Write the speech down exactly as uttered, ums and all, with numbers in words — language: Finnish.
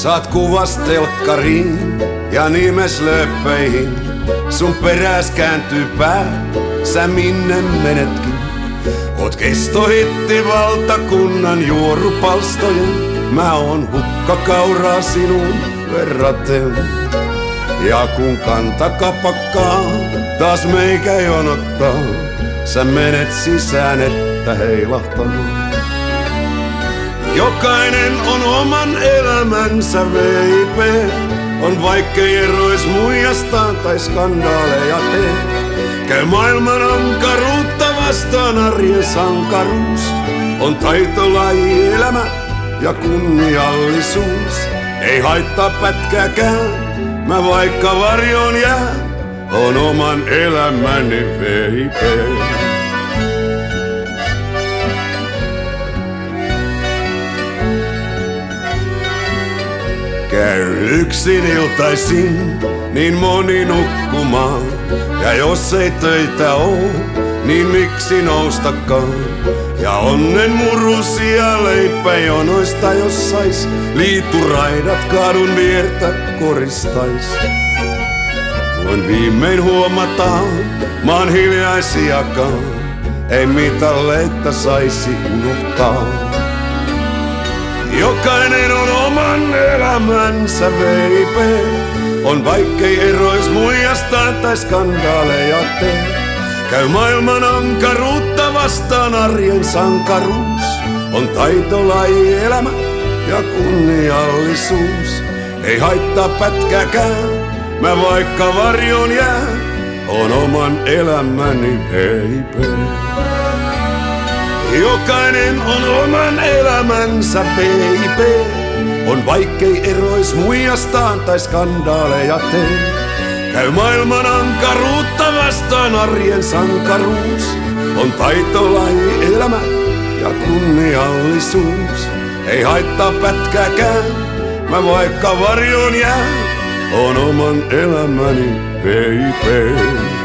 Saat kuvas telkkariin ja nimes lööppeihin. Sun peräs kääntyy pää, sä minne menetkin. Oot kestohitti valtakunnan juorupalstojen. Mä oon hukkakauraa sinun verraten. Ja kun kantakapakkaa taas meikä jonottaa, sä menet sisään että heilahtaa. Jokainen on oman elämänsä veipee. On vaikkei erois muijastaan tai skandaaleja tee. Käy maailman ankaruutta vastaan arjen sankaruus. On taitolaji elämä ja kunniallisuus. Ei haittaa pätkääkään, mä vaikka varjoon jään. On oman elämäni veipee. Käy yksin iltaisin, niin moni nukkumaan. Ja jos ei töitä oo, niin miksi noustakaan? Ja onnen murusia leipäjonoista jos sais, liituraidat kadun viertä koristais. Voin viimein huomata, mä oon hiljaisiakaan, ei mitalleita saisi unohtaa. Jokainen on oman elämänsä veipee. On vaikkei erois muijastaan tai skandaaleja tee. Käy maailman ankaruutta vastaan arjen sankaruus. On taitolaji elämä ja kunniallisuus. Ei haittaa pätkääkään, mä vaikka varjoon jään. On oman elämäni veipee. Jokainen on oman elämänsä veipee. On vaikkei erois muijastaan tai skandaaleja tee. Käy maailman ankaruutta vastaan arjen sankaruus. On taitolaji elämä ja kunniallisuus. Ei haittaa pätkääkään, mä vaikka varjoon jään. On oman elämäni veipee.